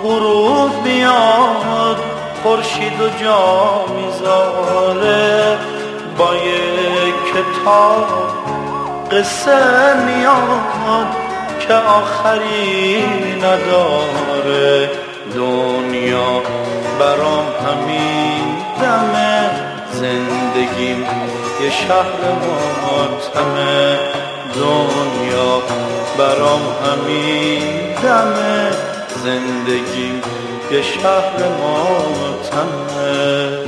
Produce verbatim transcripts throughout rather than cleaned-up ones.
غروب میاد خورشید و جا میذاره، با یک کتاب قصه میاد که آخری نداره. دنیا برام همین دمه، زندگیم یه شهر ماتمه. دنیا برام همین دمه، زندگیم یه شهر ماتمه.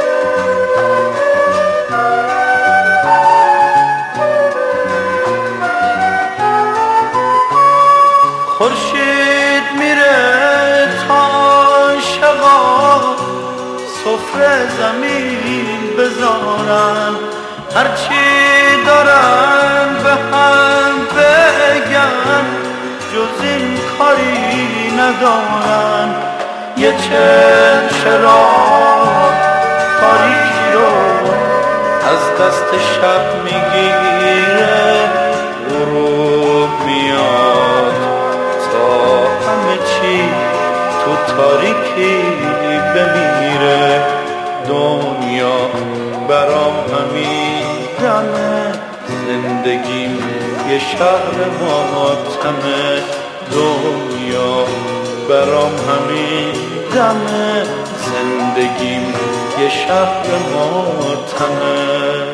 خورشید میره تا شقا سفره زمین بذارن، هرچی دارن به هم بگن جز این کاری ندارن. یه چند چراغ تاریکی رو از دست شب میگیره، غروب میاد تا همه چی تو تاریکی بمیره. دنیا برام همین دمه، زندگیم یه شهر ماتمه. دنیا برام همین دمه، زندگیم یه شهر ماتمه.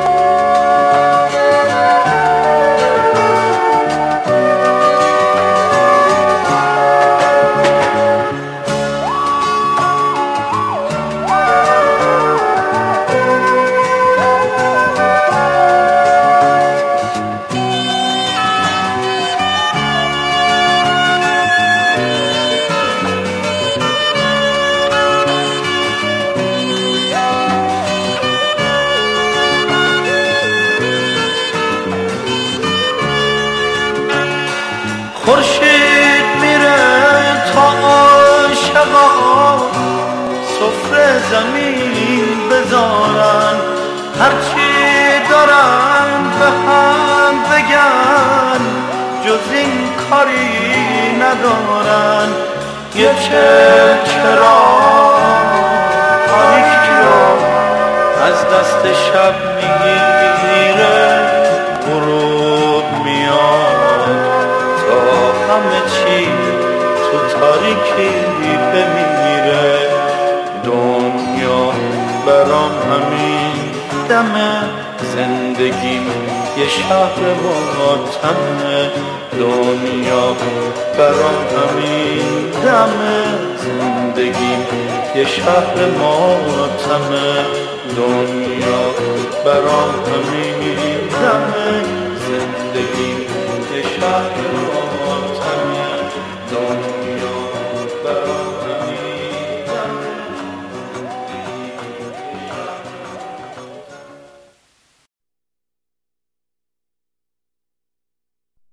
خورشید میره تا شقا سفره زمین بذارن، هرچی دارن به هم بگن جز این کاری ندارن. یه چه چراغ تاریکی رو از دست شب میگیره، غروب میاد تا همه چی تو تاریکی بمیره. دنیا برام همین دمه، زندگیم یه شهر ماتمه. دنیا برام همین دمه، زندگیم یه شهر ماتمه. دنیا برام همین دمه،